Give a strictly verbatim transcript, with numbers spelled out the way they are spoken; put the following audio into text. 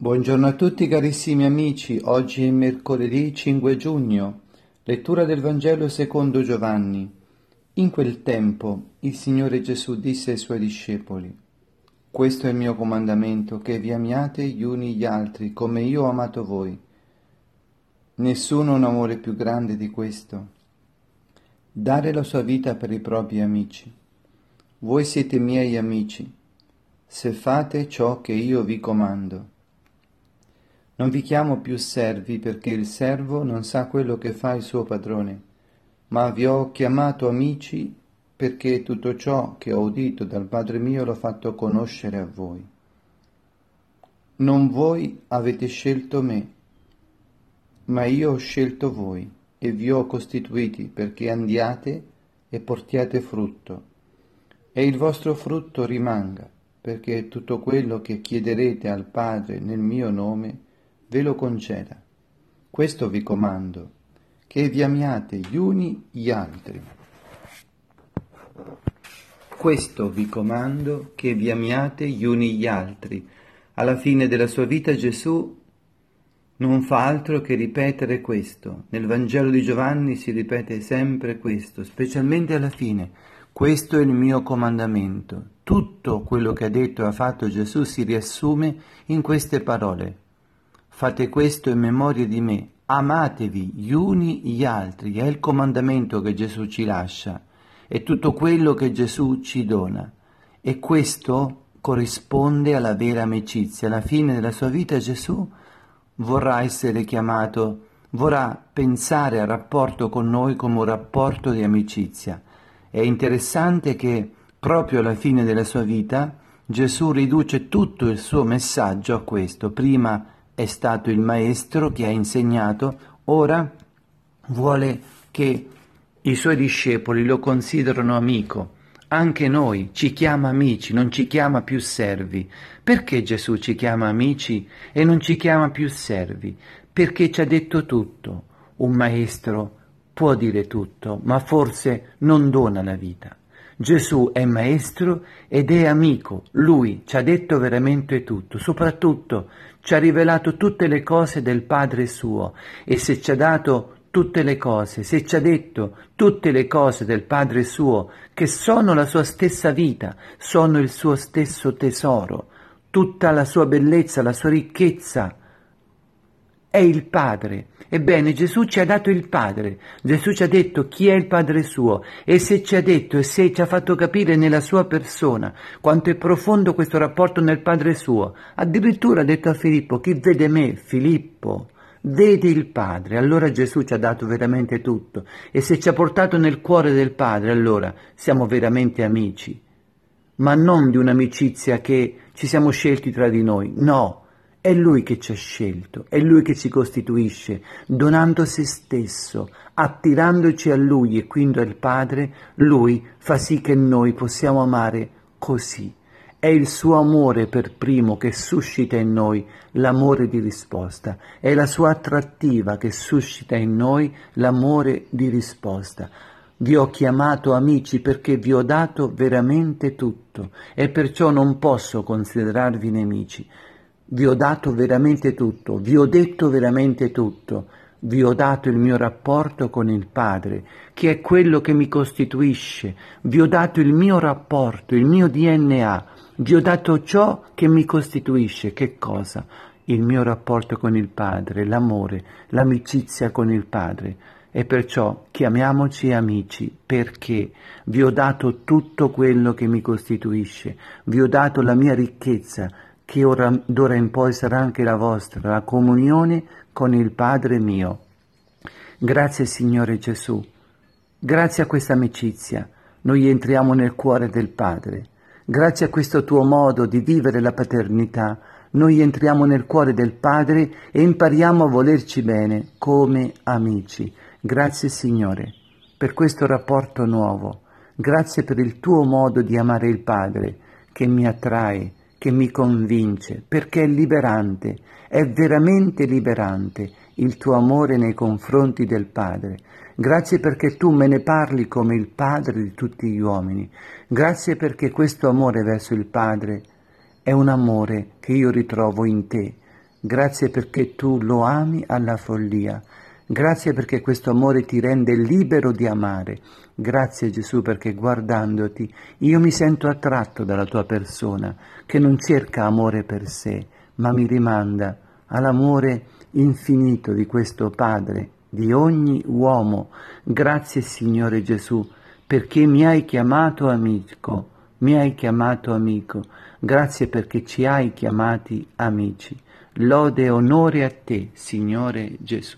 Buongiorno a tutti carissimi amici, oggi è mercoledì cinque giugno, lettura del Vangelo secondo Giovanni. In quel tempo il Signore Gesù disse ai Suoi discepoli: «Questo è il mio comandamento, che vi amiate gli uni gli altri, come io ho amato voi. Nessuno ha un amore più grande di questo, dare la sua vita per i propri amici. Voi siete miei amici, se fate ciò che io vi comando. Non vi chiamo più servi, perché il servo non sa quello che fa il suo padrone, ma vi ho chiamato amici, perché tutto ciò che ho udito dal Padre mio l'ho fatto conoscere a voi. Non voi avete scelto me, ma io ho scelto voi e vi ho costituiti perché andiate e portiate frutto, e il vostro frutto rimanga, perché tutto quello che chiederete al Padre nel mio nome ve lo conceda. Questo vi comando, che vi amiate gli uni gli altri. Questo vi comando, che vi amiate gli uni gli altri. Alla fine della sua vita Gesù non fa altro che ripetere questo. Nel Vangelo di Giovanni si ripete sempre questo, specialmente alla fine. Questo è il mio comandamento. Tutto quello che ha detto e ha fatto Gesù si riassume in queste parole. Fate questo in memoria di me, amatevi gli uni gli altri, è il comandamento che Gesù ci lascia, è tutto quello che Gesù ci dona, e questo corrisponde alla vera amicizia. Alla fine della sua vita Gesù vorrà essere chiamato, vorrà pensare al rapporto con noi come un rapporto di amicizia. È interessante che proprio alla fine della sua vita Gesù riduce tutto il suo messaggio a questo. Prima è stato il maestro che ha insegnato, ora vuole che i suoi discepoli lo considerino amico. Anche noi ci chiama amici, non ci chiama più servi. Perché Gesù ci chiama amici e non ci chiama più servi? Perché ci ha detto tutto. Un maestro può dire tutto, ma forse non dona la vita. Gesù è maestro ed è amico, lui ci ha detto veramente tutto, soprattutto ci ha rivelato tutte le cose del Padre suo, e se ci ha dato tutte le cose, se ci ha detto tutte le cose del Padre suo, che sono la sua stessa vita, sono il suo stesso tesoro, tutta la sua bellezza, la sua ricchezza, è il Padre. Ebbene, Gesù ci ha dato il Padre, Gesù ci ha detto chi è il Padre suo, e se ci ha detto e se ci ha fatto capire nella sua persona quanto è profondo questo rapporto nel Padre suo, addirittura ha detto a Filippo: chi vede me, Filippo, vede il Padre. Allora Gesù ci ha dato veramente tutto, e se ci ha portato nel cuore del Padre, allora siamo veramente amici, ma non di un'amicizia che ci siamo scelti tra di noi, no. È Lui che ci ha scelto, è Lui che ci costituisce, donando se stesso, attirandoci a Lui e quindi al Padre. Lui fa sì che noi possiamo amare così. È il suo amore per primo che suscita in noi l'amore di risposta, è la sua attrattiva che suscita in noi l'amore di risposta. Vi ho chiamato amici perché vi ho dato veramente tutto, e perciò non posso considerarvi nemici. Vi ho dato veramente tutto, vi ho detto veramente tutto, vi ho dato il mio rapporto con il Padre, che è quello che mi costituisce, vi ho dato il mio rapporto, il mio D N A, vi ho dato ciò che mi costituisce. Che cosa? Il mio rapporto con il Padre, l'amore, l'amicizia con il Padre. E perciò chiamiamoci amici, perché vi ho dato tutto quello che mi costituisce, vi ho dato la mia ricchezza, che ora, d'ora in poi sarà anche la vostra, la comunione con il Padre mio. Grazie Signore Gesù, grazie a questa amicizia noi entriamo nel cuore del Padre, grazie a questo tuo modo di vivere la paternità noi entriamo nel cuore del Padre e impariamo a volerci bene come amici. Grazie Signore per questo rapporto nuovo, grazie per il tuo modo di amare il Padre che mi attrae, che mi convince, perché è liberante, è veramente liberante il tuo amore nei confronti del Padre. Grazie perché tu me ne parli come il Padre di tutti gli uomini. Grazie perché questo amore verso il Padre è un amore che io ritrovo in te. Grazie perché tu lo ami alla follia. Grazie perché questo amore ti rende libero di amare. Grazie Gesù perché guardandoti io mi sento attratto dalla tua persona, che non cerca amore per sé, ma mi rimanda all'amore infinito di questo Padre, di ogni uomo. Grazie Signore Gesù, perché mi hai chiamato amico, mi hai chiamato amico. Grazie perché ci hai chiamati amici. Lode e onore a te, Signore Gesù.